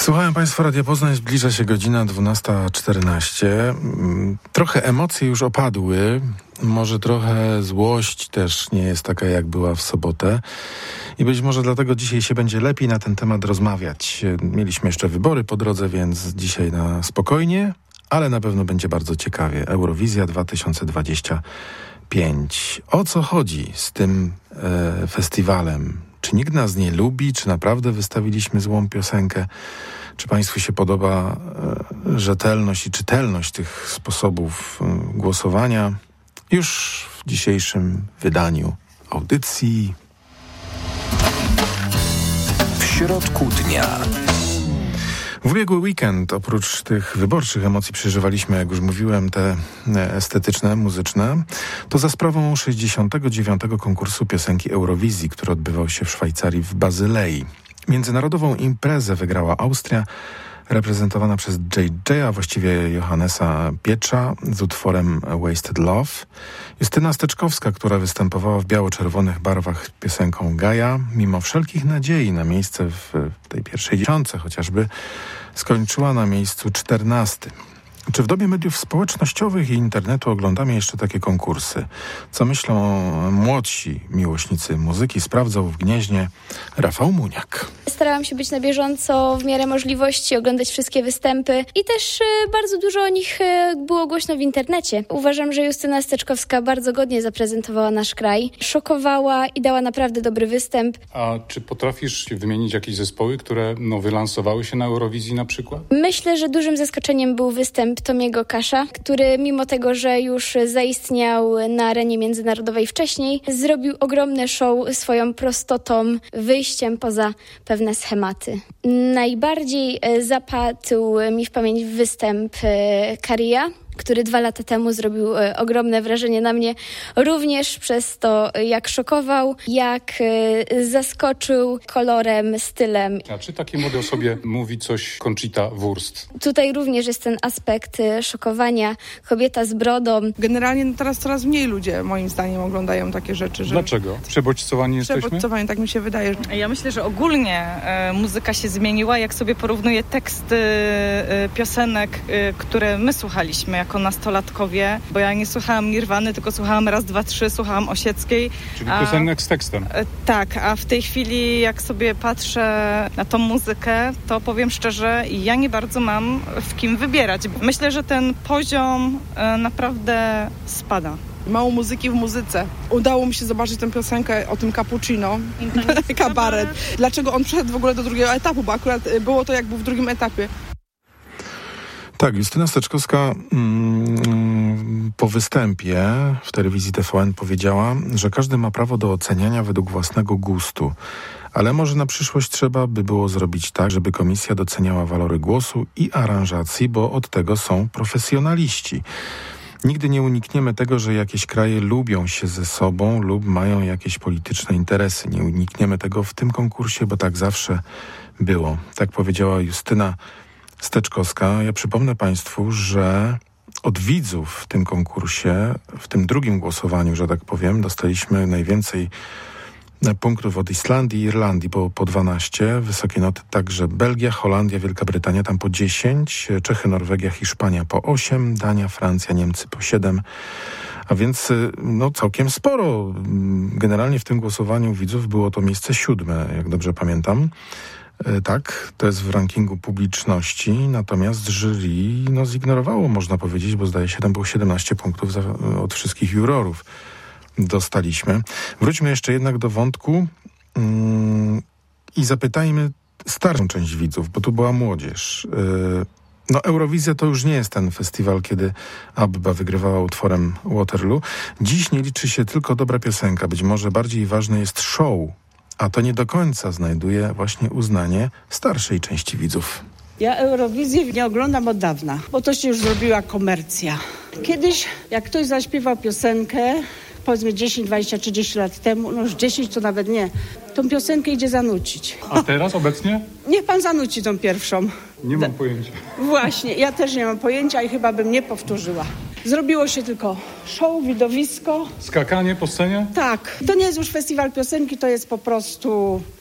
Słuchałem Państwa Radia Poznań, zbliża się godzina 12:14. Trochę emocje już opadły, może trochę złość też nie jest taka, jak była w sobotę. I być może dlatego dzisiaj się będzie lepiej na ten temat rozmawiać. Mieliśmy jeszcze wybory po drodze, więc dzisiaj na spokojnie, ale na pewno będzie bardzo ciekawie. Eurowizja 2025. O co chodzi z tym festiwalem? Czy nikt nas nie lubi? Czy naprawdę wystawiliśmy złą piosenkę? Czy Państwu się podoba rzetelność i czytelność tych sposobów głosowania? Już w dzisiejszym wydaniu audycji. W środku dnia. W ubiegły weekend, oprócz tych wyborczych emocji przeżywaliśmy, jak już mówiłem, te estetyczne, muzyczne, to za sprawą 69. konkursu piosenki Eurowizji, który odbywał się w Szwajcarii w Bazylei. Międzynarodową imprezę wygrała Austria, reprezentowana przez JJ, a właściwie Johannesa Piecza z utworem Wasted Love. Justyna Steczkowska, która występowała w biało-czerwonych barwach piosenką Gaja, mimo wszelkich nadziei na miejsce w tej pierwszej dziesiątce chociażby, skończyła na miejscu 14. Czy w dobie mediów społecznościowych i internetu oglądamy jeszcze takie konkursy? Co myślą młodsi miłośnicy muzyki? Sprawdzał w Gnieźnie Rafał Muniak. Starałam się być na bieżąco w miarę możliwości, oglądać wszystkie występy i też bardzo dużo o nich było głośno w internecie. Uważam, że Justyna Steczkowska bardzo godnie zaprezentowała nasz kraj, szokowała i dała naprawdę dobry występ. A czy potrafisz wymienić jakieś zespoły, które wylansowały się na Eurowizji na przykład? Myślę, że dużym zaskoczeniem był występ Tomiego Kasza, który mimo tego, że już zaistniał na arenie międzynarodowej wcześniej, zrobił ogromne show swoją prostotą, wyjściem poza pewne schematy. Najbardziej zapadł mi w pamięć występ Karia, który 2 lata temu zrobił ogromne wrażenie na mnie, również przez to, jak szokował, jak zaskoczył kolorem, stylem. A czy takiej młodej osobie mówi coś Conchita Wurst? Tutaj również jest ten aspekt szokowania, kobieta z brodą. Generalnie teraz coraz mniej ludzie, moim zdaniem, oglądają takie rzeczy. Dlaczego? Przebodźcowani jesteśmy? Przebodźcowani, tak mi się wydaje. Ja myślę, że ogólnie muzyka się zmieniła, jak sobie porównuję teksty piosenek, które my słuchaliśmy jako nastolatkowie, bo ja nie słuchałam Nirwany, tylko słuchałam Raz, dwa, trzy, słuchałam Osieckiej. Czyli piosenek z tekstem. Tak, a w tej chwili jak sobie patrzę na tą muzykę, to powiem szczerze, ja nie bardzo mam w kim wybierać. Myślę, że ten poziom naprawdę spada. Mało muzyki w muzyce. Udało mi się zobaczyć tę piosenkę o tym cappuccino, kabaret. Dlaczego on przeszedł w ogóle do drugiego etapu, bo akurat było to jakby w drugim etapie. Tak, Justyna Steczkowska po występie w telewizji TVN powiedziała, że każdy ma prawo do oceniania według własnego gustu, ale może na przyszłość trzeba by było zrobić tak, żeby komisja doceniała walory głosu i aranżacji, bo od tego są profesjonaliści. Nigdy nie unikniemy tego, że jakieś kraje lubią się ze sobą lub mają jakieś polityczne interesy. Nie unikniemy tego w tym konkursie, bo tak zawsze było. Tak powiedziała Justyna Steczkowska. Ja przypomnę Państwu, że od widzów w tym konkursie, w tym drugim głosowaniu, że tak powiem, dostaliśmy najwięcej punktów od Islandii i Irlandii, po 12. Wysokie noty także Belgia, Holandia, Wielka Brytania tam po 10, Czechy, Hiszpania po 8, Dania, Francja, Niemcy po 7. A więc całkiem sporo. Generalnie w tym głosowaniu widzów było to miejsce 7, jak dobrze pamiętam. Tak, to jest w rankingu publiczności, natomiast jury zignorowało, można powiedzieć, bo zdaje się, tam było 17 punktów od wszystkich jurorów dostaliśmy. Wróćmy jeszcze jednak do wątku i zapytajmy starszą część widzów, bo tu była młodzież. Eurowizja to już nie jest ten festiwal, kiedy ABBA wygrywała utworem Waterloo. Dziś nie liczy się tylko dobra piosenka, być może bardziej ważne jest show, a to nie do końca znajduje właśnie uznanie starszej części widzów. Ja Eurowizji nie oglądam od dawna, bo to się już zrobiła komercja. Kiedyś, jak ktoś zaśpiewał piosenkę, powiedzmy 10, 20, 30 lat temu, już 10 to nawet nie, tą piosenkę idzie zanucić. A teraz, obecnie? Niech pan zanuci tą pierwszą. Nie mam pojęcia. Właśnie, ja też nie mam pojęcia i chyba bym nie powtórzyła. Zrobiło się tylko show, widowisko. Skakanie po scenie? Tak. To nie jest już festiwal piosenki, to jest po prostu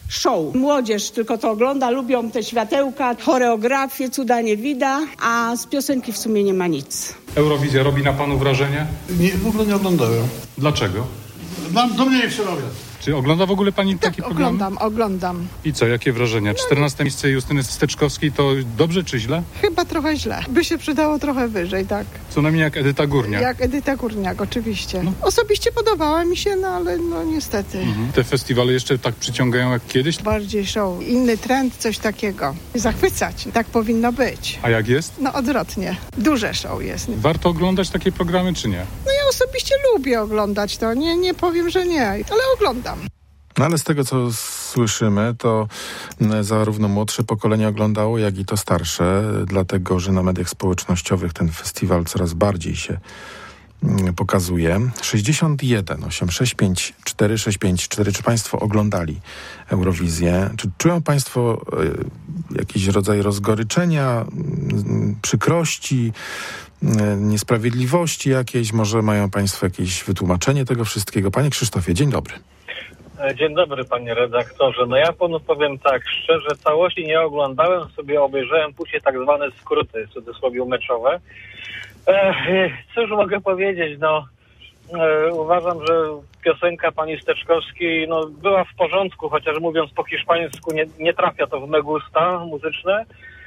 show. Młodzież tylko to ogląda, lubią te światełka, choreografię, cuda nie wida, a z piosenki w sumie nie ma nic. Eurowizja robi na panu wrażenie? Nie, w ogóle nie oglądałem. Dlaczego? Do mnie nie przemawia. Czy ogląda w ogóle pani taki program? Oglądam. I co, jakie wrażenia? 14 miejsce Justyny Steczkowskiej to dobrze czy źle? Chyba trochę źle. By się przydało trochę wyżej, tak. Co najmniej jak Edyta Górniak. Jak Edyta Górniak, oczywiście. Osobiście podobała mi się, ale niestety. Te festiwale jeszcze tak przyciągają jak kiedyś? Bardziej show, inny trend, coś takiego. Zachwycać, tak powinno być. A jak jest? Odwrotnie. Duże show jest. Warto oglądać takie programy czy nie? Ja osobiście lubię oglądać to, nie powiem, że nie, ale oglądam. No ale z tego, co słyszymy, to zarówno młodsze pokolenie oglądało, jak i to starsze, dlatego, że na mediach społecznościowych ten festiwal coraz bardziej się pokazuje. 61 865 4654. Czy Państwo oglądali Eurowizję? Czy czują Państwo jakiś rodzaj rozgoryczenia, przykrości, niesprawiedliwości jakiejś? Może mają Państwo jakieś wytłumaczenie tego wszystkiego? Panie Krzysztofie, dzień dobry. Dzień dobry, panie redaktorze. Ja panu powiem tak, szczerze, całości nie oglądałem, sobie obejrzałem później tak zwane skróty, w cudzysłowie meczowe. Cóż mogę powiedzieć, uważam, że piosenka pani Steczkowskiej była w porządku, chociaż mówiąc po hiszpańsku nie trafia to w me gusta muzyczne,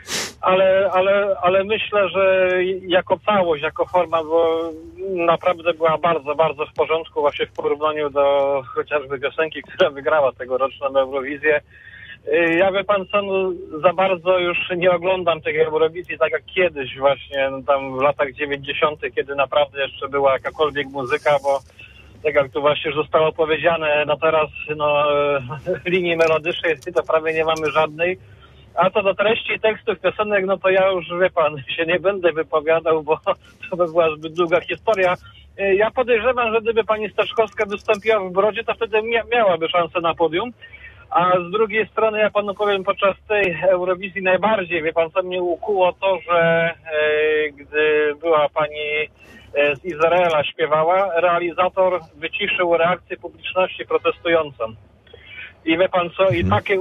ale myślę, że jako całość, jako forma, bo naprawdę była bardzo, bardzo w porządku właśnie w porównaniu do chociażby piosenki, która wygrała tegoroczną Eurowizję. Ja wie pan co, za bardzo już nie oglądam tej Eurowizji tak jak kiedyś właśnie, tam w latach 90., kiedy naprawdę jeszcze była jakakolwiek muzyka, bo tak jak tu właśnie już zostało powiedziane, teraz linii melodycznej to prawie nie mamy żadnej. A co do treści tekstów piosenek, to ja już, wie pan, się nie będę wypowiadał, bo to by była zbyt długa historia. Ja podejrzewam, że gdyby pani Steczkowska wystąpiła w Brodzie, to wtedy miałaby szansę na podium. A z drugiej strony, ja panu powiem, podczas tej Eurowizji najbardziej, wie pan, co mnie ukuło, to, że gdy była pani z Izraela śpiewała, realizator wyciszył reakcję publiczności protestującą. I wie pan co,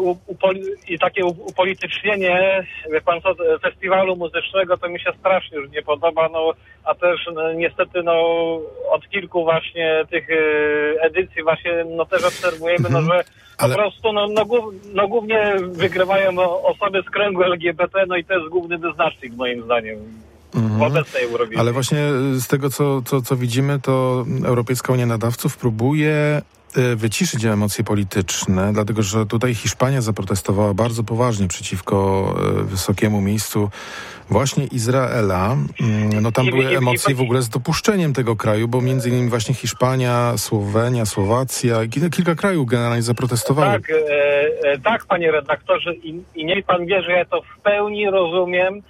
i takie upolitycznienie, wie pan co, festiwalu muzycznego to mi się strasznie już nie podoba, a też niestety od kilku właśnie tych edycji właśnie też obserwujemy, że po prostu głównie wygrywają osoby z kręgu LGBT, i to jest główny wyznacznik moim zdaniem. W obecnej Eurowizji. Ale właśnie z tego, co widzimy, to Europejska Unia Nadawców próbuje wyciszyć emocje polityczne, dlatego że tutaj Hiszpania zaprotestowała bardzo poważnie przeciwko wysokiemu miejscu właśnie Izraela. Tam były emocje w ogóle z dopuszczeniem tego kraju, bo między innymi właśnie Hiszpania, Słowenia, Słowacja, kilka krajów generalnie zaprotestowało. Tak, panie redaktorze, i niech pan wie, że ja to w pełni rozumiem.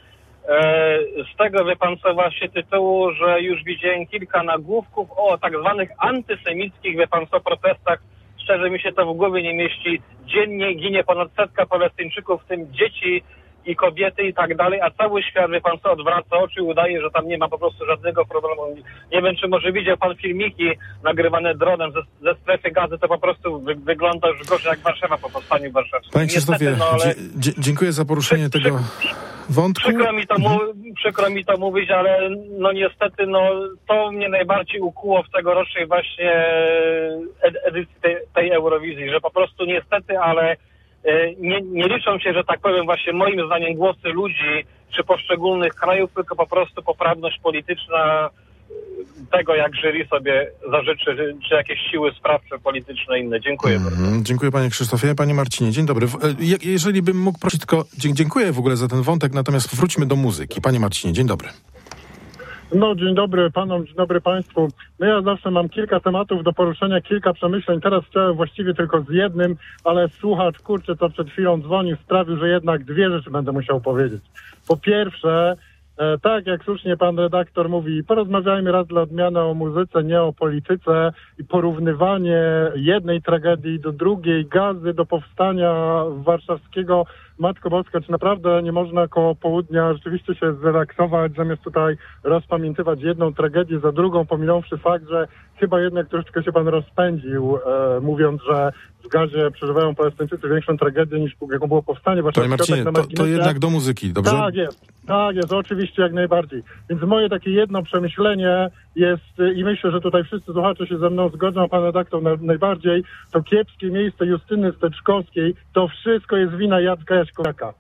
Z tego, wie pan co, właśnie tytułu, że już widziałem kilka nagłówków o tak zwanych antysemickich, wie pan co, protestach. Szczerze mi się to w głowie nie mieści. Dziennie ginie ponad 100 Palestyńczyków, w tym dzieci i kobiety i tak dalej, a cały świat, wie pan co, odwraca oczy i udaje, że tam nie ma po prostu żadnego problemu. Nie wiem, czy może widział pan filmiki nagrywane dronem ze strefy Gazy, to po prostu wygląda już gorzej jak Warszawa po powstaniu warszawskim. Panie Krzysztofie, dziękuję za poruszenie tego wątku. Przykro mi to mówić, ale niestety to mnie najbardziej ukuło w tegorocznej właśnie edycji tej Eurowizji, że po prostu niestety, ale nie liczą się, że tak powiem, właśnie moim zdaniem głosy ludzi czy poszczególnych krajów, tylko po prostu poprawność polityczna tego, jak jury sobie zażyczy, czy jakieś siły sprawcze, polityczne inne. Dziękuję bardzo. Dziękuję panie Krzysztofie. Panie Marcinie, dzień dobry. Jeżeli bym mógł prosić tylko, dziękuję w ogóle za ten wątek, natomiast wróćmy do muzyki. Panie Marcinie, dzień dobry. Dzień dobry panom, dzień dobry państwu. Ja zawsze mam kilka tematów do poruszenia, kilka przemyśleń. Teraz chciałem właściwie tylko z jednym, ale słuchacz, co przed chwilą dzwonił, sprawił, że jednak dwie rzeczy będę musiał powiedzieć. Po pierwsze, Tak, jak słusznie pan redaktor mówi, porozmawiajmy raz dla odmiany o muzyce, nie o polityce i porównywanie jednej tragedii do drugiej, Gazy do powstania warszawskiego. Matko Boska, czy naprawdę nie można koło południa rzeczywiście się zrelaksować, zamiast tutaj rozpamiętywać jedną tragedię za drugą, pominąwszy fakt, że chyba jednak troszeczkę się pan rozpędził, mówiąc, że w Gazie przeżywają Palestyńczycy większą tragedię niż jaką było powstanie. Panie Marcinie, to jednak do muzyki, dobrze? Tak jest, oczywiście, jak najbardziej. Więc moje takie jedno przemyślenie jest, i myślę, że tutaj wszyscy słuchacze się ze mną zgodzą, a pan redaktor najbardziej, to kiepskie miejsce Justyny Steczkowskiej, to wszystko jest wina Jacka Jaśkowiaka.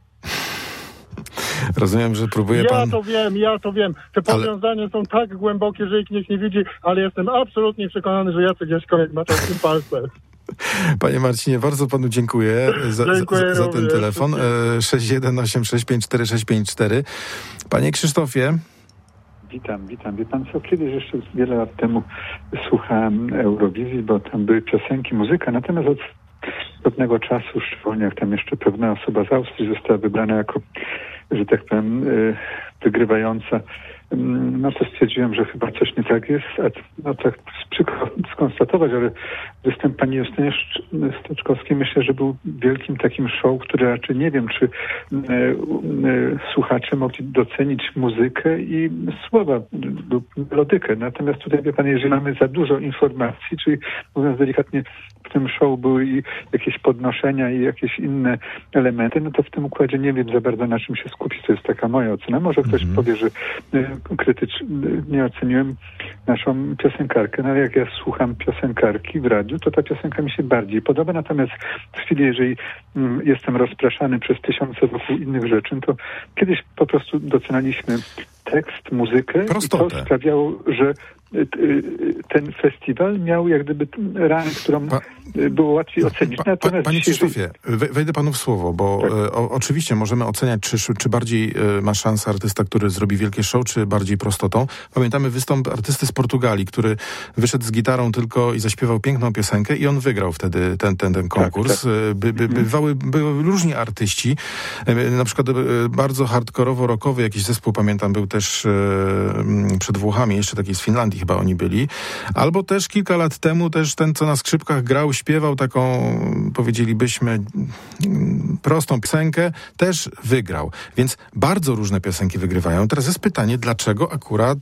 Rozumiem, że próbuje pan... Ja to wiem. Te powiązania są tak głębokie, że ich nikt nie widzi, ale jestem absolutnie przekonany, że Jacek Jaśkowiak ma w tym palce. Panie Marcinie, bardzo panu dziękuję za ten telefon. 61865464. Panie Krzysztofie. Witam. Wie pan co, kiedyś jeszcze wiele lat temu słuchałem Eurowizji, bo tam były piosenki, muzyka, natomiast od pewnego czasu, szczególnie jak tam jeszcze pewna osoba z Austrii została wybrana jako, że tak powiem, wygrywająca, no to stwierdziłem, że chyba coś nie tak jest. No tak przykro skonstatować, ale występ pani Justyny Steczkowskiej myślę, że był wielkim takim show, który raczej nie wiem, czy słuchacze mogli docenić muzykę i słowa lub melodykę. Natomiast tutaj, wie pan, jeżeli mamy za dużo informacji, czyli mówiąc delikatnie, w tym show były i jakieś podnoszenia i jakieś inne elementy, no to w tym układzie nie wiem za bardzo, na czym się skupić. To jest taka moja ocena. Może ktoś powie, że krytycznie oceniłem naszą piosenkarkę, no ale jak ja słucham piosenkarki w radiu, to ta piosenka mi się bardziej podoba, natomiast w chwili, jeżeli jestem rozpraszany przez tysiące wokół innych rzeczy, to kiedyś po prostu docenialiśmy tekst, muzykę prostotę. I to sprawiało, że ten festiwal miał jak gdyby rangę, którą było łatwiej ocenić. Panie Krzysztofie, wejdę panu w słowo, bo oczywiście możemy oceniać, czy bardziej ma szansę artysta, który zrobi wielkie show, czy bardziej prostotą. Pamiętamy występ artysty z Portugalii, który wyszedł z gitarą tylko i zaśpiewał piękną piosenkę i on wygrał wtedy ten konkurs. Były różni artyści, na przykład bardzo hardkorowo-rockowy jakiś zespół, pamiętam, był też przed Włochami, jeszcze taki z Finlandii chyba oni byli. Albo też kilka lat temu też ten, co na skrzypkach grał, śpiewał taką, powiedzielibyśmy, prostą piosenkę, też wygrał. Więc bardzo różne piosenki wygrywają. Teraz jest pytanie, dlaczego akurat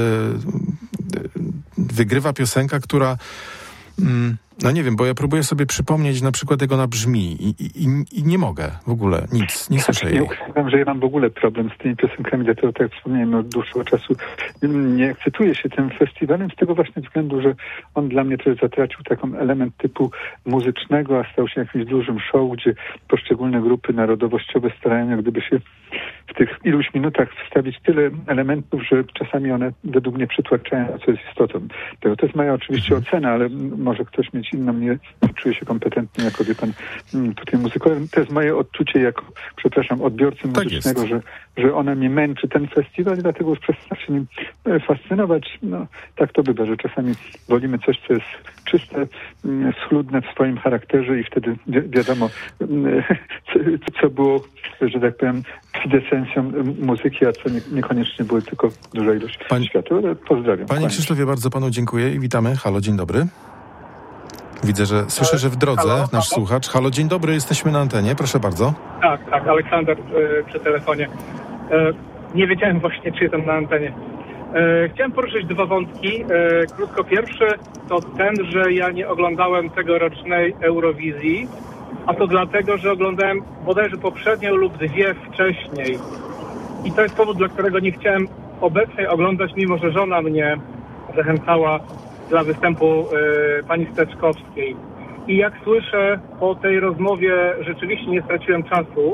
wygrywa piosenka, która no nie wiem, bo ja próbuję sobie przypomnieć na przykład, jak ona brzmi i nie mogę w ogóle, nie słyszę jej. Nie ukrywam, że ja mam w ogóle problem z tymi piosenkami, dlatego tak jak wspomniałem, od dłuższego czasu nie ekscytuję się tym festiwalem z tego właśnie względu, że on dla mnie też zatracił taką element typu muzycznego, a stał się jakimś dużym show, gdzie poszczególne grupy narodowościowe starają jak gdyby się w tych iluś minutach wstawić tyle elementów, że czasami one według mnie przytłaczają, co jest istotą. To jest moja oczywiście ocena, ale może ktoś mieć inną, nie czuję się kompetentny jako, wie pan, tutaj muzykolog. To jest moje odczucie jako, odbiorcy muzycznego, że ona mnie męczy, ten festiwal, i dlatego już przestał się nim fascynować. No, tak to bywa, że czasami wolimy coś, co jest czyste, schludne w swoim charakterze i wtedy wiadomo, co było, że tak powiem, kwintesencją muzyki, a co niekoniecznie były tylko duża ilość światu. Ale pozdrawiam. Panie Krzysztofie, bardzo panu dziękuję i witamy. Halo, dzień dobry. Widzę, że słyszę, że w drodze nasz słuchacz. Halo, dzień dobry, jesteśmy na antenie, proszę bardzo. Tak, Aleksander przy telefonie. Nie wiedziałem właśnie, czy jestem na antenie. Chciałem poruszyć dwa wątki. Krótko pierwszy to ten, że ja nie oglądałem tegorocznej Eurowizji, a to dlatego, że oglądałem bodajże poprzednią lub dwie wcześniej. I to jest powód, dla którego nie chciałem obecnej oglądać, mimo że żona mnie zachęcała dla występu pani Steczkowskiej. I jak słyszę po tej rozmowie, rzeczywiście nie straciłem czasu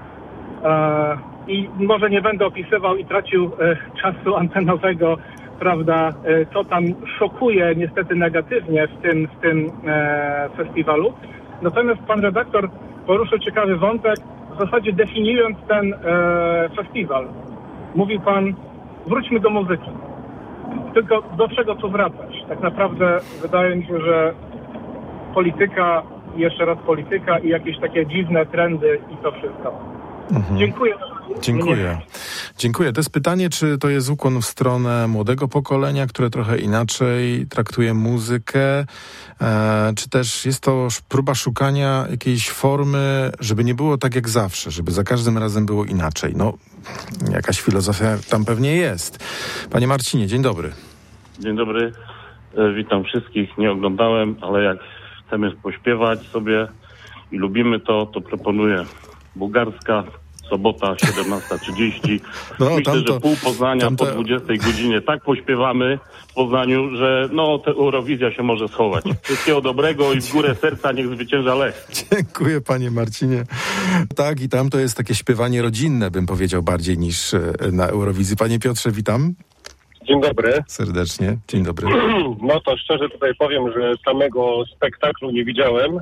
i może nie będę opisywał i tracił czasu antenowego, prawda, co tam szokuje niestety negatywnie w tym festiwalu. Natomiast pan redaktor poruszył ciekawy wątek, w zasadzie definiując ten festiwal. Mówił pan, wróćmy do muzyki. Tylko do czego tu wracać? Tak naprawdę wydaje mi się, że polityka, jeszcze raz polityka i jakieś takie dziwne trendy i to wszystko. Dziękuję. Dziękuję. To jest pytanie, czy to jest ukłon w stronę młodego pokolenia, które trochę inaczej traktuje muzykę, czy też jest to próba szukania jakiejś formy, żeby nie było tak jak zawsze, żeby za każdym razem było inaczej. No, jakaś filozofia tam pewnie jest. Panie Marcinie, dzień dobry. Dzień dobry, witam wszystkich. Nie oglądałem, ale jak chcemy pośpiewać sobie i lubimy to proponuję Bułgarska, sobota 17:30. Myślę, że pół Poznania po 20 godzinie tak pośpiewamy w Poznaniu, że ta Eurowizja się może schować. Wszystkiego dobrego i w górę serca niech zwycięża Lech. Dziękuję, panie Marcinie. Tak, i tam to jest takie śpiewanie rodzinne, bym powiedział, bardziej niż na Eurowizji. Panie Piotrze, witam. Dzień dobry. Serdecznie, dzień dobry. No to szczerze tutaj powiem, że samego spektaklu nie widziałem,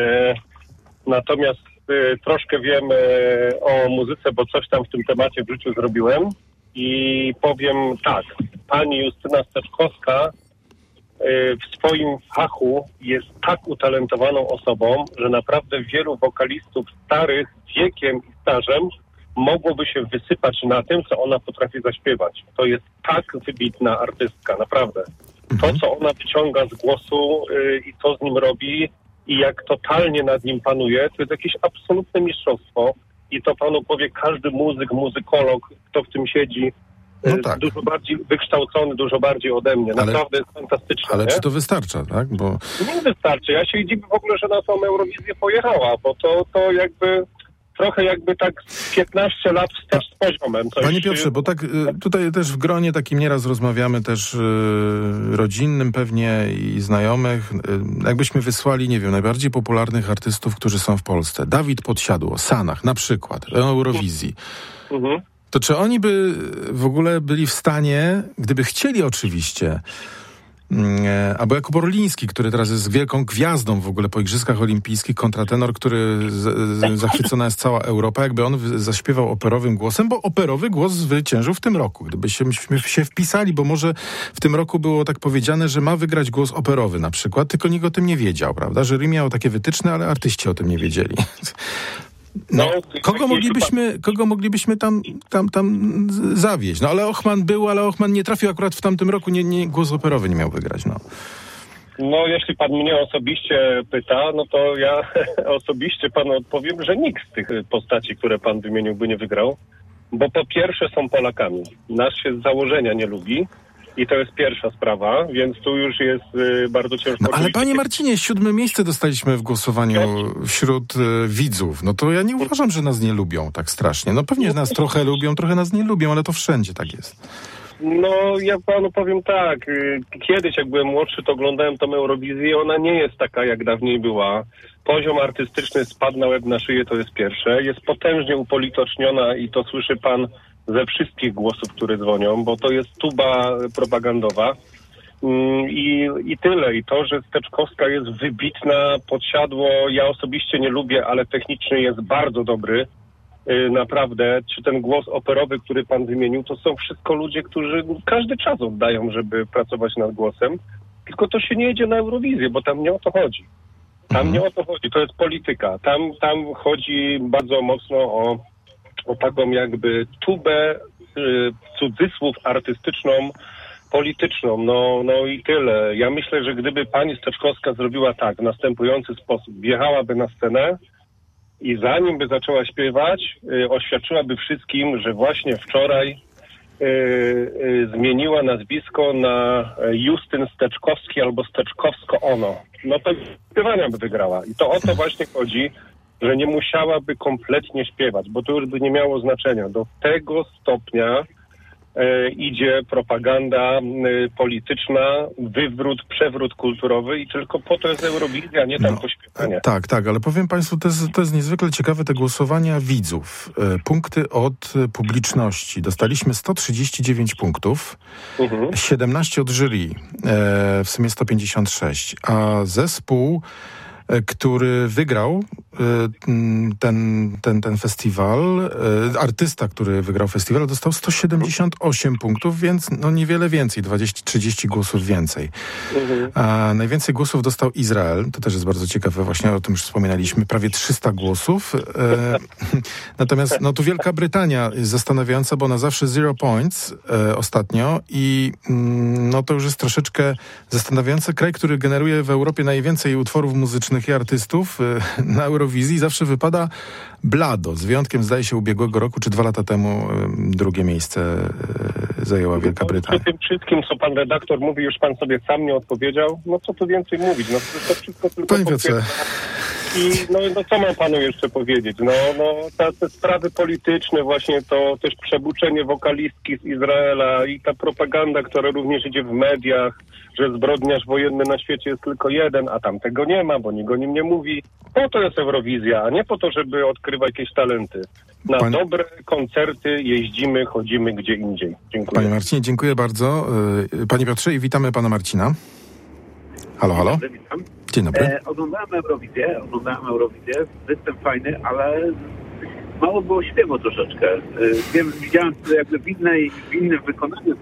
natomiast troszkę wiem o muzyce, bo coś tam w tym temacie w życiu zrobiłem i powiem tak, pani Justyna Steczkowska w swoim fachu jest tak utalentowaną osobą, że naprawdę wielu wokalistów starych wiekiem i stażem mogłoby się wysypać na tym, co ona potrafi zaśpiewać. To jest tak wybitna artystka, naprawdę. To, co ona wyciąga z głosu i co z nim robi i jak totalnie nad nim panuje, to jest jakieś absolutne mistrzostwo. I to panu powie każdy muzyk, muzykolog, kto w tym siedzi, dużo bardziej wykształcony, dużo bardziej ode mnie. Naprawdę jest fantastyczne. Ale czy to wystarcza, tak? Bo nie wystarczy. Ja się dziwię w ogóle, że na tą Eurowizję pojechała, bo to jakby trochę jakby tak 15 lat wstecz z poziomem. Panie Piotrze, bo tak tutaj też w gronie takim nieraz rozmawiamy też rodzinnym pewnie i znajomych. Jakbyśmy wysłali, nie wiem, najbardziej popularnych artystów, którzy są w Polsce. Dawid Podsiadło, Sanach na przykład, Eurowizji. To czy oni by w ogóle byli w stanie, gdyby chcieli oczywiście, albo Jakub Orliński, który teraz jest wielką gwiazdą w ogóle po Igrzyskach Olimpijskich, kontratenor, który zachwycona jest cała Europa, jakby on zaśpiewał operowym głosem, bo operowy głos zwyciężył w tym roku. Gdybyśmy się wpisali, bo może w tym roku było tak powiedziane, że ma wygrać głos operowy na przykład, tylko nikt o tym nie wiedział, prawda? Jury miało takie wytyczne, ale artyści o tym nie wiedzieli. Kogo moglibyśmy tam zawieźć? No ale Ochman był, ale Ochman nie trafił akurat w tamtym roku, nie głos operowy nie miał wygrać, No, jeśli pan mnie osobiście pyta, no to ja osobiście panu odpowiem, że nikt z tych postaci, które pan wymienił, by nie wygrał, bo po pierwsze są Polakami. Nas się z założenia nie lubi. I to jest pierwsza sprawa, więc tu już jest bardzo ciężko. No, ale panie Marcinie, 7. miejsce dostaliśmy w głosowaniu wśród widzów. No to ja nie uważam, że nas nie lubią tak strasznie. No pewnie nas trochę lubią, trochę nas nie lubią, ale to wszędzie tak jest. No ja panu powiem tak, kiedyś jak byłem młodszy, to oglądałem tą Eurowizję, ona nie jest taka jak dawniej była. Poziom artystyczny spadł na łeb na szyję, to jest pierwsze. Jest potężnie upolityczniona i to słyszy pan ze wszystkich głosów, które dzwonią, bo to jest tuba propagandowa. I tyle. I to, że Steczkowska jest wybitna, Podsiadło, ja osobiście nie lubię, ale technicznie jest bardzo dobry. Naprawdę, czy ten głos operowy, który pan wymienił, to są wszystko ludzie, którzy każdy czas oddają, żeby pracować nad głosem. Tylko to się nie jedzie na Eurowizję, bo tam nie o to chodzi. Tam nie o to chodzi, to jest polityka. Tam chodzi bardzo mocno o taką jakby tubę, cudzysłów artystyczną, polityczną. No i tyle. Ja myślę, że gdyby pani Steczkowska zrobiła tak, w następujący sposób. Wjechałaby na scenę i zanim by zaczęła śpiewać, oświadczyłaby wszystkim, że właśnie wczoraj zmieniła nazwisko na Justyn Steczkowski albo Steczkowsko-ono. No to śpiewania by wygrała. I to o to właśnie chodzi, że nie musiałaby kompletnie śpiewać, bo to już by nie miało znaczenia. Do tego stopnia idzie propaganda polityczna, przewrót kulturowy i tylko po to jest Eurowizja, nie tam pośpiewanie. Tak, ale powiem państwu, to jest niezwykle ciekawe, te głosowania widzów. Punkty od publiczności. Dostaliśmy 139 punktów, 17 od jury, w sumie 156, a zespół który wygrał ten festiwal. Artysta, który wygrał festiwal, dostał 178 punktów, więc no niewiele więcej, 20-30 głosów więcej. A najwięcej głosów dostał Izrael. To też jest bardzo ciekawe, właśnie o tym już wspominaliśmy. Prawie 300 głosów. Natomiast no tu Wielka Brytania jest zastanawiająca, bo ona zawsze 0 points ostatnio i no to już jest troszeczkę zastanawiający. Kraj, który generuje w Europie najwięcej utworów muzycznych i artystów na Eurowizji, zawsze wypada blado. Z wyjątkiem, zdaje się, ubiegłego roku, czy 2 lata temu drugie miejsce zajęła Wielka Brytania. Przy tym wszystkim, co pan redaktor mówi, już pan sobie sam nie odpowiedział. No co tu więcej mówić? No to wszystko tylko... Panie Piotrze... I no co mam panu jeszcze powiedzieć? No te sprawy polityczne, właśnie to też przebuczenie wokalistki z Izraela i ta propaganda, która również idzie w mediach, że zbrodniarz wojenny na świecie jest tylko jeden, a tam tego nie ma, bo nikt o nim nie mówi. Po to jest Eurowizja, a nie po to, żeby odkrywać jakieś talenty. Na dobre koncerty jeździmy, chodzimy gdzie indziej. Dziękuję. Panie Marcinie, dziękuję bardzo. Panie Piotrze, i witamy pana Marcina. Halo, halo. Witam. Dzień dobry. Oglądałem Eurowizję, występ fajny, ale mało było śpiewu troszeczkę. Widziałem jakby w innym wykonaniu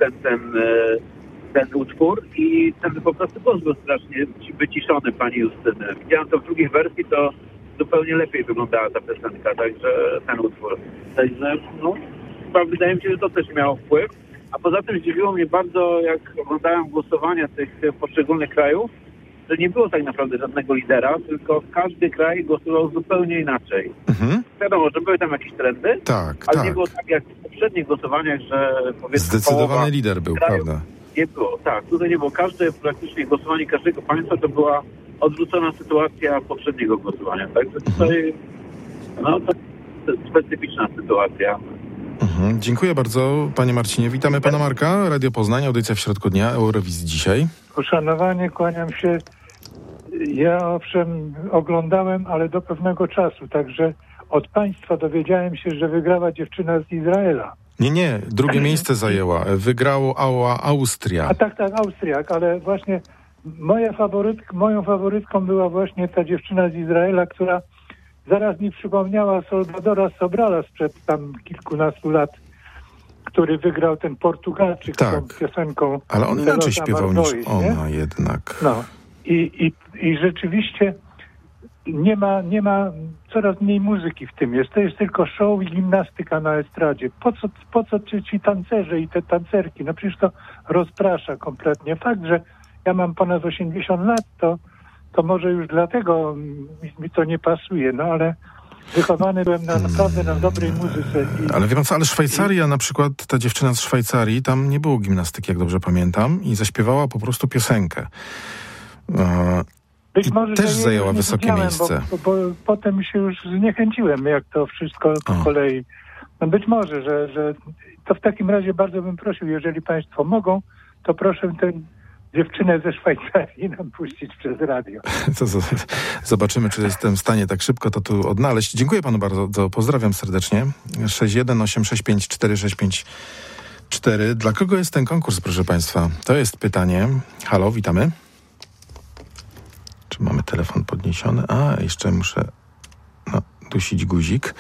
ten utwór i ten po prostu głos był strasznie wyciszony pani Justyny. Widziałem to w drugiej wersji, to zupełnie lepiej wyglądała ta piosenka, także ten utwór. Także no, chyba wydaje mi się, że to też miało wpływ. A poza tym zdziwiło mnie bardzo, jak oglądałem głosowania tych poszczególnych krajów, że nie było tak naprawdę żadnego lidera, tylko każdy kraj głosował zupełnie inaczej. Wiadomo, że były tam jakieś trendy, ale nie było tak jak w poprzednich głosowaniach, że powiedzmy zdecydowany lider był, prawda? Nie było, tak. Tutaj nie było. Praktycznie głosowanie każdego państwa to była odwrócona sytuacja poprzedniego głosowania. Także tutaj to specyficzna sytuacja. Dziękuję bardzo, panie Marcinie. Witamy pana Marka, Radio Poznań, audycja w środku dnia, Eurowizji dzisiaj. Uszanowanie, kłaniam się. Ja owszem oglądałem, ale do pewnego czasu, także od państwa dowiedziałem się, że wygrała dziewczyna z Izraela. Nie, drugie miejsce zajęła. Wygrało Austria. A tak, Austriak, ale właśnie moją faworytką była właśnie ta dziewczyna z Izraela, która zaraz mi przypomniała Salvadora Sobrala sprzed tam kilkunastu lat, który wygrał ten Portugalczyk tą piosenką. Ale on inaczej śpiewał niż ona jednak. No i rzeczywiście nie ma coraz mniej muzyki w tym. To jest tylko show i gimnastyka na estradzie. Po co ci tancerze i te tancerki? No przecież to rozprasza kompletnie. Fakt, że ja mam ponad 80 lat, to może już dlatego mi to nie pasuje, no ale wychowany byłem naprawdę na dobrej muzyce. Ale wie pan co, ale Szwajcaria na przykład, ta dziewczyna z Szwajcarii, tam nie było gimnastyki, jak dobrze pamiętam, i zaśpiewała po prostu piosenkę. Być może też zajęła wysokie miejsce. Bo potem się już zniechęciłem, jak to wszystko po kolei. No być może, że to w takim razie bardzo bym prosił, jeżeli państwo mogą, to proszę tę dziewczynę ze Szwajcarii nam puścić przez radio. Zobaczymy, czy jestem w stanie tak szybko to tu odnaleźć. Dziękuję panu bardzo, pozdrawiam serdecznie. 618654654. Dla kogo jest ten konkurs, proszę państwa? To jest pytanie. Halo, witamy. Czy mamy telefon podniesiony? Jeszcze muszę dusić guzik.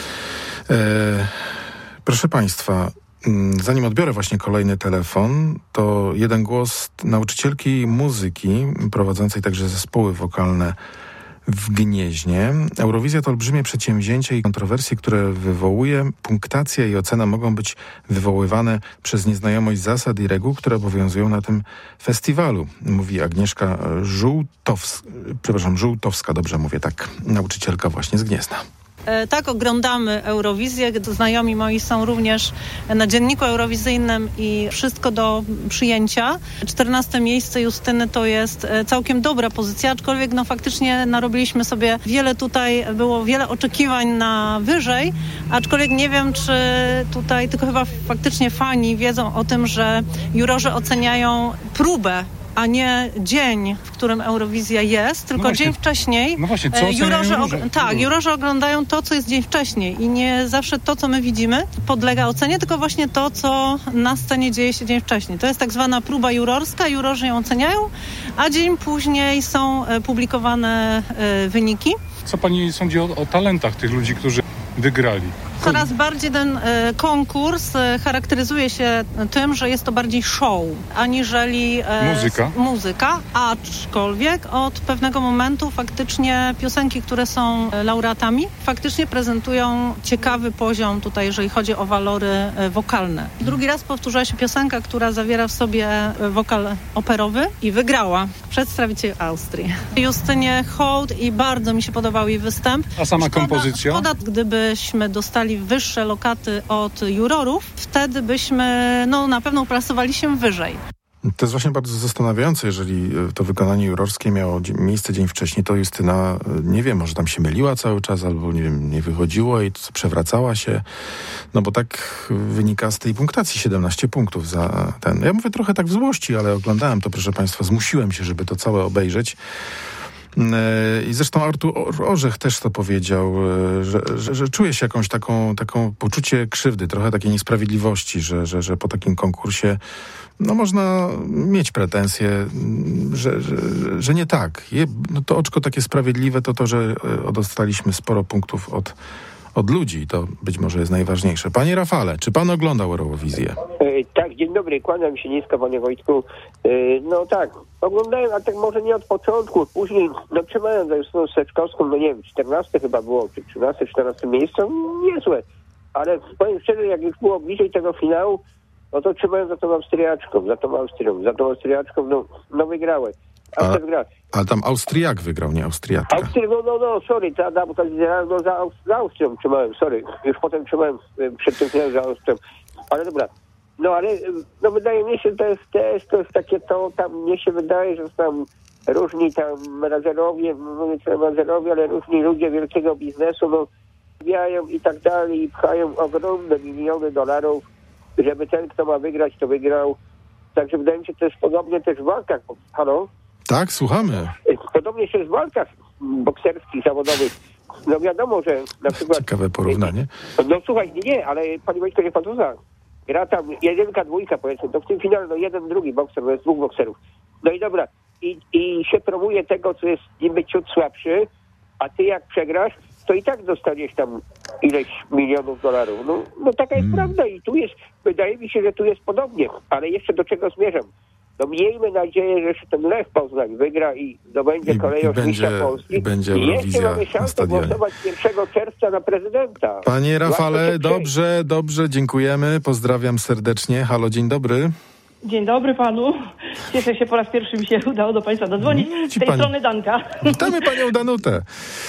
Proszę państwa, zanim odbiorę właśnie kolejny telefon, to jeden głos nauczycielki muzyki, prowadzącej także zespoły wokalne w Gnieźnie. Eurowizja to olbrzymie przedsięwzięcie i kontrowersje, które wywołuje. Punktacja i ocena mogą być wywoływane przez nieznajomość zasad i reguł, które obowiązują na tym festiwalu. Mówi Agnieszka Żółtowska, dobrze mówię, tak, nauczycielka właśnie z Gniezna. Tak, oglądamy Eurowizję. Znajomi moi są również na dzienniku eurowizyjnym i wszystko do przyjęcia. 14 miejsce Justyny to jest całkiem dobra pozycja, aczkolwiek faktycznie narobiliśmy sobie było wiele oczekiwań na wyżej, aczkolwiek nie wiem, czy tutaj, tylko chyba faktycznie fani wiedzą o tym, że jurorzy oceniają próbę a nie dzień, w którym Eurowizja jest, tylko dzień wcześniej. No właśnie, co jurorzy oglądają to, co jest dzień wcześniej i nie zawsze to, co my widzimy, podlega ocenie, tylko właśnie to, co na scenie dzieje się dzień wcześniej. To jest tak zwana próba jurorska, jurorzy ją oceniają, a dzień później są publikowane wyniki. Co pani sądzi o talentach tych ludzi, którzy wygrali? Coraz bardziej ten konkurs charakteryzuje się tym, że jest to bardziej show, aniżeli muzyka, aczkolwiek od pewnego momentu faktycznie piosenki, które są laureatami, faktycznie prezentują ciekawy poziom tutaj, jeżeli chodzi o walory wokalne. Drugi raz powtórzyła się piosenka, która zawiera w sobie wokal operowy i wygrała przedstawiciel Austrii. Justynie Hołd i bardzo mi się podobał jej występ. A sama kompozycja? Szkoda, gdybyśmy dostali wyższe lokaty od jurorów, wtedy byśmy na pewno uplasowali się wyżej. To jest właśnie bardzo zastanawiające, jeżeli to wykonanie jurorskie miało miejsce dzień wcześniej, to Justyna, nie wiem, może tam się myliła cały czas, albo nie wiem, nie wychodziło i przewracała się, no bo tak wynika z tej punktacji 17 punktów za ten. Ja mówię trochę tak w złości, ale oglądałem to, proszę państwa, zmusiłem się, żeby to całe obejrzeć. I zresztą Artur Orzech też to powiedział, że czuje się jakąś taką poczucie krzywdy, trochę takiej niesprawiedliwości, że po takim konkursie można mieć pretensje, że nie tak. To oczko takie sprawiedliwe to, że dostaliśmy sporo punktów od ludzi. To być może jest najważniejsze. Panie Rafale, czy pan oglądał Eurowizję? Tak, dzień dobry, kłaniam się nisko, panie Wojtku. No tak, oglądałem, a tak może nie od początku, później, trzymałem za Justyną Steczkowską, nie wiem, 14 chyba było, czy 13, 14 miejsce, niezłe. Ale powiem szczerze, jak już było bliżej tego finału, to trzymałem za tą Austriaczką, wygrałem. Ale tam Austriak wygrał, nie Austriaczka. Sorry, za Austrią trzymałem, sorry. Już potem trzymałem przed tym finałem za Austrią. Ale dobra. Wydaje mi się, że to jest takie tam mnie się wydaje, że tam różni tam menadżerowie, ale różni ludzie wielkiego biznesu, wbijają i tak dalej i pchają ogromne miliony dolarów, żeby ten, kto ma wygrać, to wygrał. Także wydaje mi się, że to jest podobnie też w walkach. Halo? Tak, słuchamy. Podobnie się w walkach bokserskich, zawodowych. Wiadomo, że na przykład... Ciekawe porównanie. Słuchaj, nie, ale panie Wojtko, nie pan to zna. Gra tam 1, 2, powiedzmy, to w tym finale 1, drugi bokser, to jest 2 bokserów. No i dobra, i się promuje tego, co jest niby ciut słabszy, a ty jak przegrasz, to i tak dostaniesz tam ileś milionów dolarów. Taka jest prawda i tu jest, wydaje mi się, że tu jest podobnie, ale jeszcze do czego zmierzam? Miejmy nadzieję, że ten Lech Poznań wygra i zdobędzie kolejość mistrza Polski. I jeszcze mamy szansę głosować 1 czerwca na prezydenta. Panie Rafale, dobrze, dziękujemy. Pozdrawiam serdecznie. Halo, dzień dobry. Dzień dobry panu. Cieszę się, po raz pierwszy mi się udało do państwa dodzwonić. Z tej strony Danka. Witamy panią Danutę.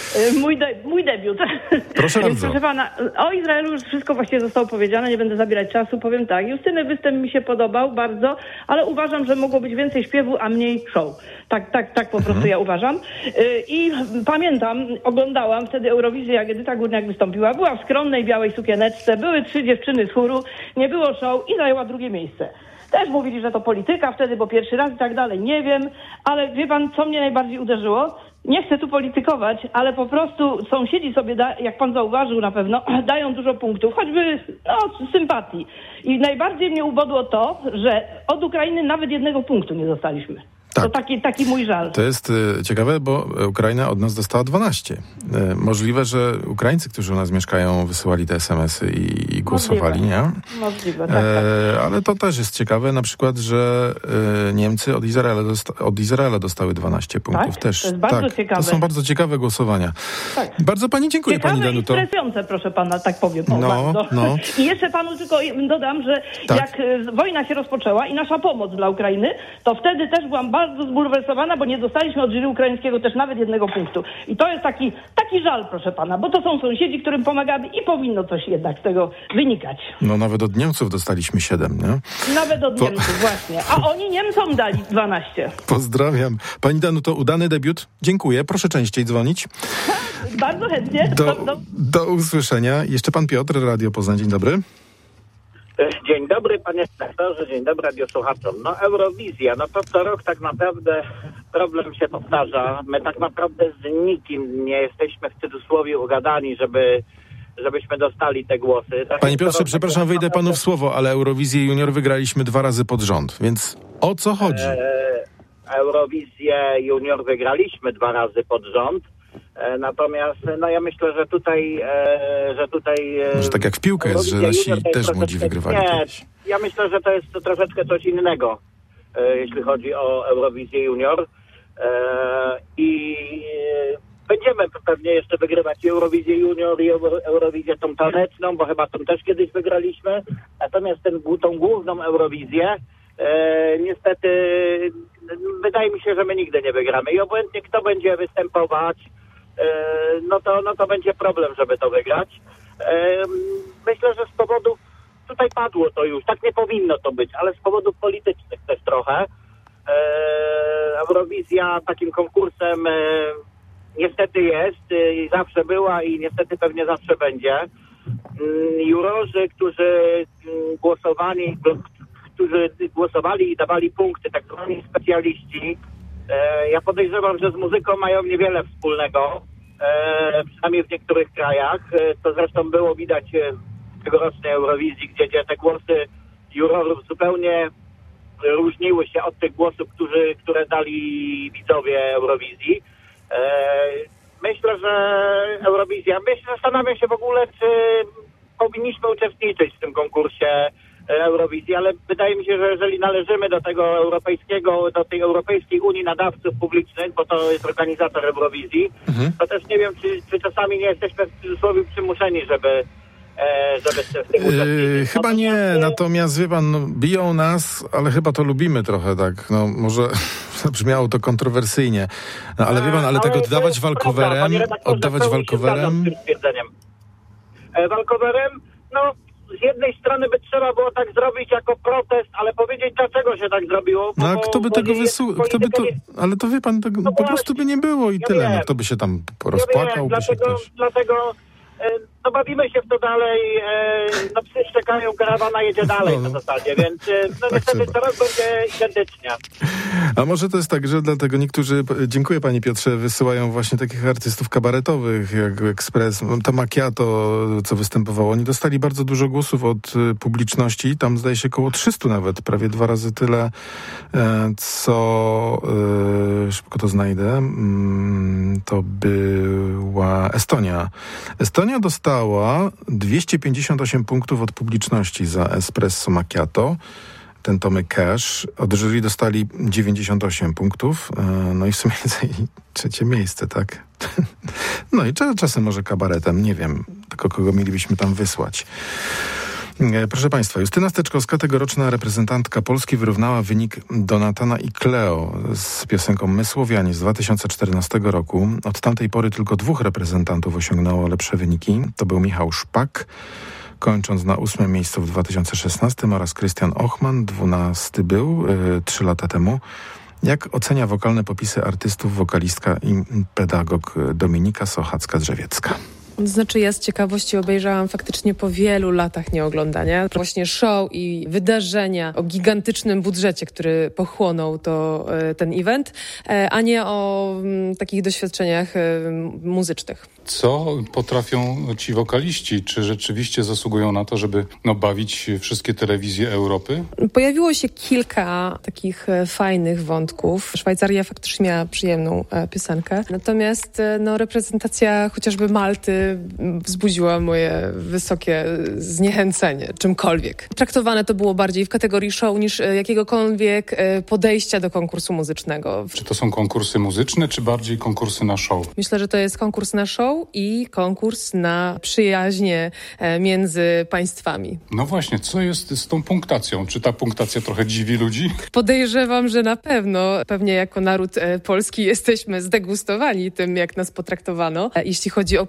Mój debiut. Proszę bardzo. Proszę pana, o Izraelu już wszystko właściwie zostało powiedziane, nie będę zabierać czasu. Powiem tak, Justyny występ mi się podobał bardzo, ale uważam, że mogło być więcej śpiewu, a mniej show. Tak po prostu ja uważam. I pamiętam, oglądałam wtedy Eurowizję, jak Edyta Górniak wystąpiła. Była w skromnej białej sukieneczce, były 3 dziewczyny z chóru, nie było show i zajęła 2 miejsce. Też mówili, że to polityka wtedy, bo pierwszy raz i tak dalej, nie wiem, ale wie pan, co mnie najbardziej uderzyło? Nie chcę tu politykować, ale po prostu sąsiedzi sobie, jak pan zauważył na pewno, dają dużo punktów, choćby sympatii. I najbardziej mnie ubodło to, że od Ukrainy nawet 1 punktu nie dostaliśmy. Tak. To taki mój żal. To jest ciekawe, bo Ukraina od nas dostała 12. Możliwe, że Ukraińcy, którzy u nas mieszkają, wysyłali te SMS-y i głosowali, nie? Możliwe, tak. Ale to też jest ciekawe, na przykład, że Niemcy od Izraela dostały 12 punktów. Tak? Też. To jest bardzo ciekawe. To są bardzo ciekawe głosowania. Tak. Bardzo pani dziękuję, ciekawe pani Danuto. Ciekawe i stresujące, proszę pana, tak powiem. No. I jeszcze panu tylko dodam, że jak wojna się rozpoczęła i nasza pomoc dla Ukrainy, to wtedy też byłam bardzo zbulwersowana, bo nie dostaliśmy od jury ukraińskiego też nawet 1 punktu. I to jest taki żal, proszę pana, bo to są sąsiedzi, którym pomagamy i powinno coś jednak z tego wynikać. Nawet od Niemców dostaliśmy 7, nie? Nawet od Niemców, właśnie. A oni Niemcom dali 12. Pozdrawiam. Pani Danuto, udany debiut. Dziękuję. Proszę częściej dzwonić. Bardzo chętnie. Do usłyszenia. Jeszcze pan Piotr, Radio Poznań. Dzień dobry. Dzień dobry panie redaktorze, dzień dobry radiosłuchaczom. No Eurowizja, no to co rok tak naprawdę problem się powtarza. My tak naprawdę z nikim nie jesteśmy w cudzysłowie ugadani, żebyśmy dostali te głosy. Tak. Panie Piotrze, przepraszam, wyjdę panu w słowo, ale Eurowizję Junior wygraliśmy 2 razy pod rząd, więc o co chodzi? Eurowizję Junior wygraliśmy 2 razy pod rząd. Natomiast no ja myślę, że tutaj Może tak jak w piłkę jest, że nasi też młodzi wygrywali. Nie, ja myślę, że to jest troszeczkę coś innego, jeśli chodzi o Eurowizję Junior. I będziemy pewnie jeszcze wygrywać Eurowizję Junior i Eurowizję tą taneczną, bo chyba tą też kiedyś wygraliśmy. Natomiast tą główną Eurowizję niestety wydaje mi się, że my nigdy nie wygramy. I obojętnie kto będzie występować, no to będzie problem, żeby to wygrać. Myślę, że z powodów, tutaj padło to już, tak nie powinno to być, ale z powodów politycznych też trochę. Eurowizja takim konkursem niestety jest i zawsze była i niestety pewnie zawsze będzie. Jurorzy, którzy głosowali i dawali punkty, tak zwani specjaliści, ja podejrzewam, że z muzyką mają niewiele wspólnego, przynajmniej w niektórych krajach. To zresztą było widać w tegorocznej Eurowizji, gdzie te głosy jurorów zupełnie różniły się od tych głosów, które dali widzowie Eurowizji. Myślę, że Eurowizja, zastanawiam się w ogóle, czy powinniśmy uczestniczyć w tym konkursie Eurowizji, ale wydaje mi się, że jeżeli należymy do do tej Europejskiej Unii Nadawców Publicznych, bo to jest organizator Eurowizji, to też nie wiem, czy czasami nie jesteśmy w cudzysłowie przymuszeni, żeby w tym uczestniczyć. Chyba nie, natomiast wie pan, biją nas, ale chyba to lubimy trochę, tak, może brzmiało to kontrowersyjnie, ale wie pan, ale tego oddawać walkowerem, Walkowerem, z jednej strony by trzeba było tak zrobić jako protest, ale powiedzieć, dlaczego się tak zrobiło. No a kto by tego ale to wie pan, po prostu by nie było i tyle. No, kto by się tam rozpłakał? Dlatego bawimy się w to dalej, psy szczekają, karawana jedzie dalej w zasadzie, więc niestety co rok będzie identycznie. A może to jest tak, że dlatego niektórzy, dziękuję panie Piotrze, wysyłają właśnie takich artystów kabaretowych jak Express, to Macchiato, co występowało. Oni dostali bardzo dużo głosów od publiczności, tam zdaje się około 300 nawet, prawie 2 razy tyle, co szybko to znajdę, to była Estonia. Estonia dostała 258 punktów od publiczności za Espresso Macchiato. Ten Tomek Cash. Od jury dostali 98 punktów. No i w sumie zajęli 3. miejsce, tak? No i czasem może kabaretem, nie wiem, tylko kogo mielibyśmy tam wysłać. Proszę państwa, Justyna Steczkowska, tegoroczna reprezentantka Polski, wyrównała wynik Donatana i Cleo z piosenką My Słowianie z 2014 roku. Od tamtej pory tylko 2 reprezentantów osiągnęło lepsze wyniki. To był Michał Szpak, kończąc na 8. miejscu w 2016 oraz Krystian Ochman, 12 był 3 lata temu. Jak ocenia wokalne popisy artystów wokalistka i pedagog Dominika Sochacka-Drzewiecka? Znaczy ja z ciekawości obejrzałam faktycznie po wielu latach nieoglądania właśnie show i wydarzenia o gigantycznym budżecie, który pochłonął ten event, a nie o takich doświadczeniach muzycznych. Co potrafią ci wokaliści? Czy rzeczywiście zasługują na to, żeby bawić wszystkie telewizje Europy? Pojawiło się kilka takich fajnych wątków. Szwajcaria faktycznie miała przyjemną piosenkę. Natomiast reprezentacja chociażby Malty wzbudziła moje wysokie zniechęcenie czymkolwiek. Traktowane to było bardziej w kategorii show niż jakiegokolwiek podejścia do konkursu muzycznego. Czy to są konkursy muzyczne, czy bardziej konkursy na show? Myślę, że to jest konkurs na show i konkurs na przyjaźnie między państwami. No właśnie, co jest z tą punktacją? Czy ta punktacja trochę dziwi ludzi? Podejrzewam, że na pewno. Pewnie jako naród polski jesteśmy zdegustowani tym, jak nas potraktowano. Jeśli chodzi o punktację,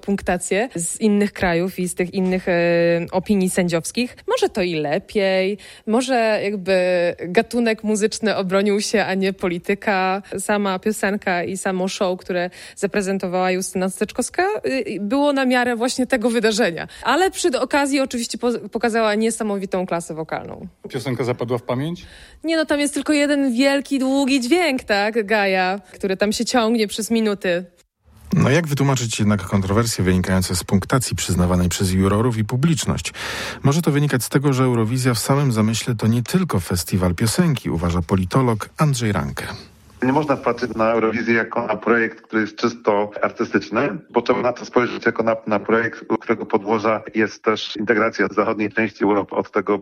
interpretacje z innych krajów i z tych innych opinii sędziowskich. Może to i lepiej, może jakby gatunek muzyczny obronił się, a nie polityka. Sama piosenka i samo show, które zaprezentowała Justyna Steczkowska, było na miarę właśnie tego wydarzenia. Ale przy okazji oczywiście pokazała niesamowitą klasę wokalną. Piosenka zapadła w pamięć? Nie, no tam jest tylko jeden wielki, długi dźwięk, tak, Gaja, który tam się ciągnie przez minuty. No jak wytłumaczyć jednak kontrowersje wynikające z punktacji przyznawanej przez jurorów i publiczność? Może to wynikać z tego, że Eurowizja w samym zamyśle to nie tylko festiwal piosenki, uważa politolog Andrzej Ranke. Nie można patrzeć na Eurowizję jako na projekt, który jest czysto artystyczny, bo trzeba na to spojrzeć jako na projekt, u którego podłoża jest też integracja zachodniej części Europy od tego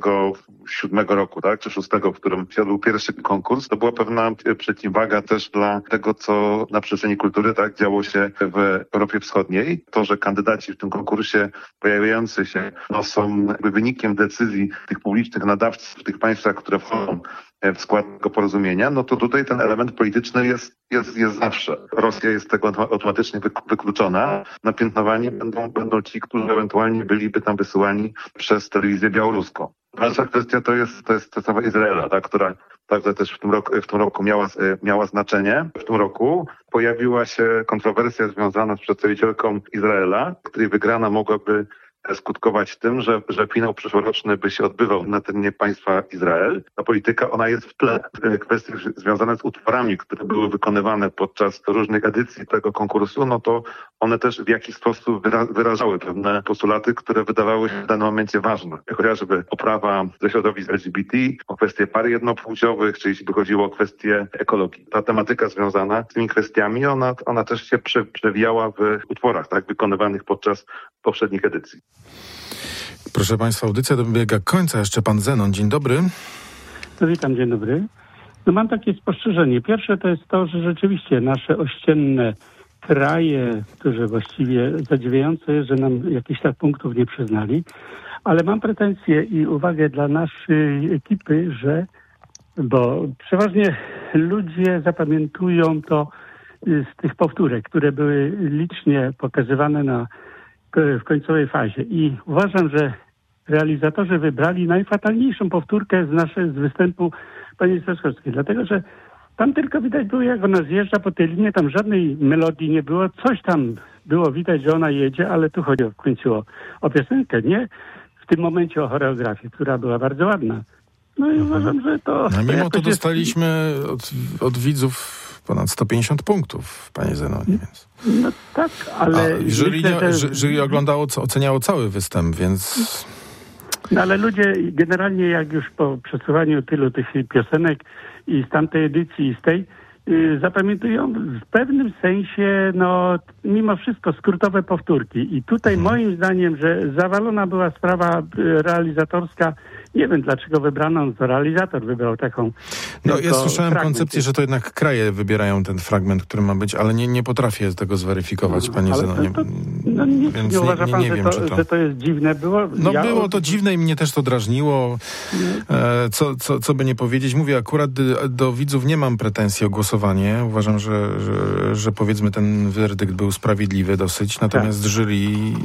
57 roku, tak, czy 6, w którym się odbył pierwszy konkurs. To była pewna przeciwwaga też dla tego, co na przestrzeni kultury tak działo się w Europie Wschodniej. To, że kandydaci w tym konkursie pojawiający się są jakby wynikiem decyzji tych publicznych nadawców w tych państwach, które wchodzą w skład tego porozumienia, no to tutaj ten element polityczny jest zawsze. Rosja jest z tego automatycznie wykluczona. Napiętnowani będą ci, którzy ewentualnie byliby tam wysyłani przez telewizję białoruską. Dalsza kwestia to jest sprawa Izraela, tak, która także też w tym roku miała znaczenie. W tym roku pojawiła się kontrowersja związana z przedstawicielką Izraela, której wygrana mogłaby skutkować tym, że finał przyszłoroczny by się odbywał na terenie państwa Izrael. Ta polityka, ona jest w tle. Kwestie związane z utworami, które były wykonywane podczas różnych edycji tego konkursu, no to one też w jakiś sposób wyrażały pewne postulaty, które wydawały się w danym momencie ważne. Jak chociażby oprawa ze środowisk LGBT, o kwestie par jednopłciowych, czy jeśli by chodziło o kwestie ekologii. Ta tematyka związana z tymi kwestiami, ona też się przewijała w utworach, tak, wykonywanych podczas poprzednich edycji. Proszę Państwa, audycja dobiega końca. Jeszcze pan Zenon. Dzień dobry. No witam, dzień dobry. No mam takie spostrzeżenie. Pierwsze to jest to, że rzeczywiście nasze ościenne kraje, które właściwie zadziwiające jest, że nam jakichś tak punktów nie przyznali, ale mam pretensje i uwagę dla naszej ekipy, bo przeważnie ludzie zapamiętują to z tych powtórek, które były licznie pokazywane w końcowej fazie. I uważam, że realizatorzy wybrali najfatalniejszą powtórkę z występu pani Steczkowskiej, dlatego że tam tylko widać było, jak ona zjeżdża po tej linie, tam żadnej melodii nie było, coś tam było widać, że ona jedzie, ale tu chodzi w końcu o piosenkę, nie w tym momencie o choreografię, która była bardzo ładna. No i uważam, że to... A mimo to dostaliśmy od widzów ponad 150 punktów, panie Zenonie. Więc. No tak, ale... Jury oceniało cały występ, więc... No ale ludzie generalnie, jak już po przesłuchaniu tylu tych piosenek i z tamtej edycji i z tej, zapamiętują w pewnym sensie, no mimo wszystko skrótowe powtórki. I tutaj moim zdaniem, że zawalona była sprawa realizatorska. Nie wiem, dlaczego wybrano, to realizator wybrał taką... No ja słyszałem koncepcję, że to jednak kraje wybierają ten fragment, który ma być, ale nie potrafię tego zweryfikować, panie Zenonie. Nie uważa pan, że to jest dziwne było? Było to dziwne i mnie też to drażniło. Co by nie powiedzieć. Mówię, akurat do widzów nie mam pretensji o głosowanie. Uważam, że powiedzmy ten werdykt był sprawiedliwy dosyć, natomiast jury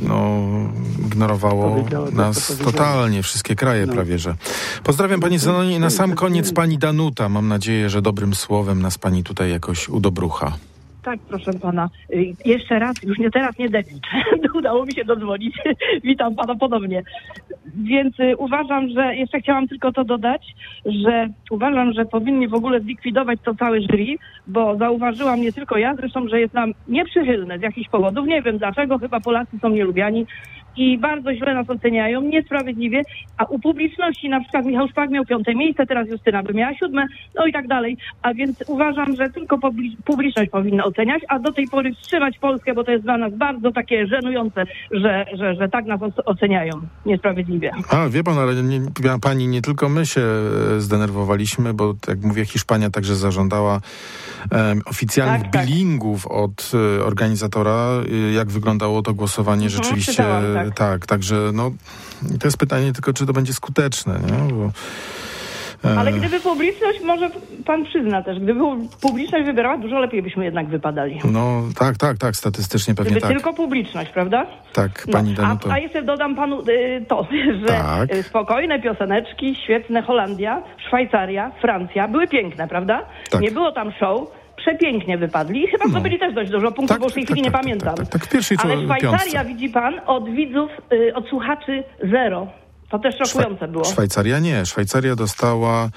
ignorowało nas totalnie, wszystkie kraje prawie. Pozdrawiam pani Zenonie i na sam koniec pani Danuta. Mam nadzieję, że dobrym słowem nas pani tutaj jakoś udobrucha. Tak, proszę pana. Jeszcze raz, już teraz nie deliczę. Udało mi się dodzwonić. Witam pana ponownie. Więc uważam, że jeszcze chciałam tylko to dodać, że uważam, że powinni w ogóle zlikwidować to całe jury, bo zauważyłam nie tylko ja, zresztą, że jest nam nieprzychylne z jakichś powodów. Nie wiem dlaczego, chyba Polacy są nielubiani i bardzo źle nas oceniają, niesprawiedliwie, a u publiczności na przykład Michał Szpak miał 5. miejsce, teraz Justyna by miała 7, no i tak dalej. A więc uważam, że tylko publiczność powinna oceniać, a do tej pory wstrzymać Polskę, bo to jest dla nas bardzo takie żenujące, że tak nas oceniają niesprawiedliwie. A wie pan, ale pani, nie tylko my się zdenerwowaliśmy, bo jak mówię, Hiszpania także zażądała oficjalnych billingów od organizatora, jak wyglądało to głosowanie rzeczywiście. Tak, także to jest pytanie tylko, czy to będzie skuteczne, nie? Ale gdyby publiczność, może pan przyzna też, gdyby publiczność wybierała, dużo lepiej byśmy jednak wypadali. No tak, statystycznie pewnie Gdyby tak. tylko publiczność, prawda? Tak, pani Danuto. A jeszcze dodam panu to, że spokojne pioseneczki, świetne Holandia, Szwajcaria, Francja, były piękne, prawda? Tak. Nie było tam show. Przepięknie wypadli. Chyba zdobyli też dość dużo punktów, bo w tej chwili nie pamiętam. Tak, w pierwszej Ale Szwajcaria, piątce. widzi pan, od widzów, od słuchaczy 0. To też szokujące było. Szwajcaria nie. Szwajcaria dostała...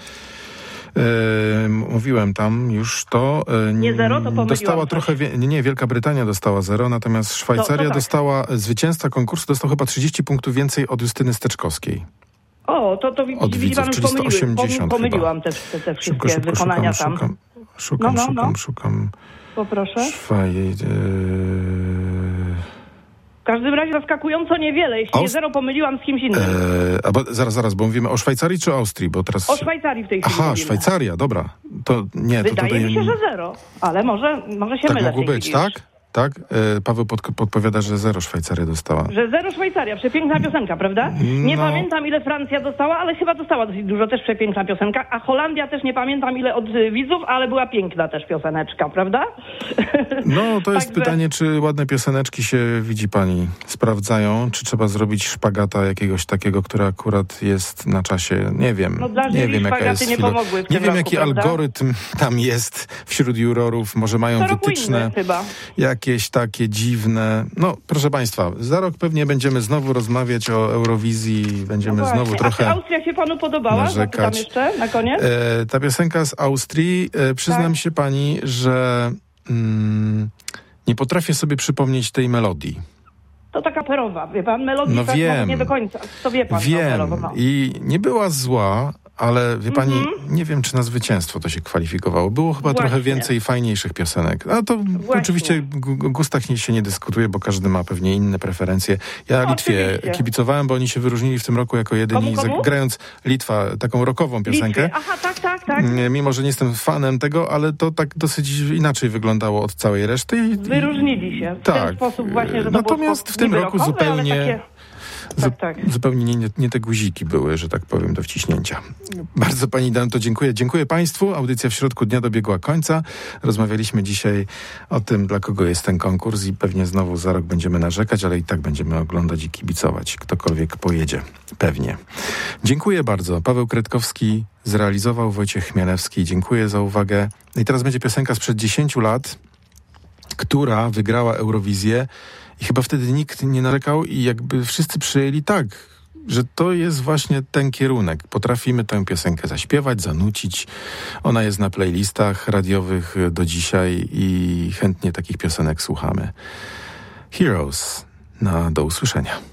mówiłem tam już to. Nie 0, to pomyliłam. Dostała trochę... Nie, Wielka Brytania dostała 0, natomiast Szwajcaria dostała... Zwycięzca konkursu dostał chyba 30 punktów więcej od Justyny Steczkowskiej. O, to widzi pan, już pomyliłam te wszystkie wykonania tam. Szukam. Poproszę. W każdym razie zaskakująco niewiele. Jeśli nie 0, pomyliłam z kimś innym. Zaraz, bo mówimy o Szwajcarii czy Austrii? Bo teraz... O Szwajcarii w tej chwili mówimy. Szwajcaria, dobra. To nie, Wydaje mi się, że 0, ale może się mylę. Tak mogło być, tak? Tak? Paweł podpowiada, że 0 Szwajcaria dostała. Że 0 Szwajcaria, przepiękna piosenka, prawda? Nie pamiętam, ile Francja dostała, ale chyba dostała dosyć dużo, też przepiękna piosenka. A Holandia też nie pamiętam, ile od widzów, ale była piękna też pioseneczka, prawda? No, to jest pytanie, czy ładne pioseneczki się, widzi pani, sprawdzają, czy trzeba zrobić szpagata jakiegoś takiego, który akurat jest na czasie, nie wiem. No dla nie wiem, jaka jest nie pomogły w tym Nie wiem, roku, jaki prawda? algorytm tam jest wśród jurorów, może mają wytyczne. Chyba. Jakieś takie dziwne... No, proszę państwa, za rok pewnie będziemy znowu rozmawiać o Eurowizji, będziemy znowu trochę... A Austria się panu podobała? Zapytam jeszcze na koniec. Ta piosenka z Austrii, przyznam się pani, że nie potrafię sobie przypomnieć tej melodii. To taka operowa, wie pan, melodia no wiem, nie do końca, to wie pan. Wiem, i nie była zła, ale wie pani, nie wiem, czy na zwycięstwo to się kwalifikowało. Było chyba trochę więcej fajniejszych piosenek. A to oczywiście o gustach się nie dyskutuje, bo każdy ma pewnie inne preferencje. Ja Litwie kibicowałem, bo oni się wyróżnili w tym roku jako jedyni, grając Litwa, taką rockową piosenkę. Aha, tak. Mimo, że nie jestem fanem tego, ale to tak dosyć inaczej wyglądało od całej reszty. Wyróżnili się w ten sposób właśnie, że to natomiast w tym roku rockowe, zupełnie... Zupełnie nie te guziki były, że tak powiem, do wciśnięcia. Bardzo pani Danuto dziękuję. Dziękuję państwu. Audycja w środku dnia dobiegła końca. Rozmawialiśmy dzisiaj o tym, dla kogo jest ten konkurs i pewnie znowu za rok będziemy narzekać, ale i tak będziemy oglądać i kibicować. Ktokolwiek pojedzie. Pewnie. Dziękuję bardzo. Paweł Kretkowski zrealizował, Wojciech Chmielewski. Dziękuję za uwagę. I teraz będzie piosenka sprzed 10 lat, która wygrała Eurowizję. I chyba wtedy nikt nie narzekał i jakby wszyscy przyjęli tak, że to jest właśnie ten kierunek. Potrafimy tę piosenkę zaśpiewać, zanucić. Ona jest na playlistach radiowych do dzisiaj i chętnie takich piosenek słuchamy. Heroes. Do usłyszenia.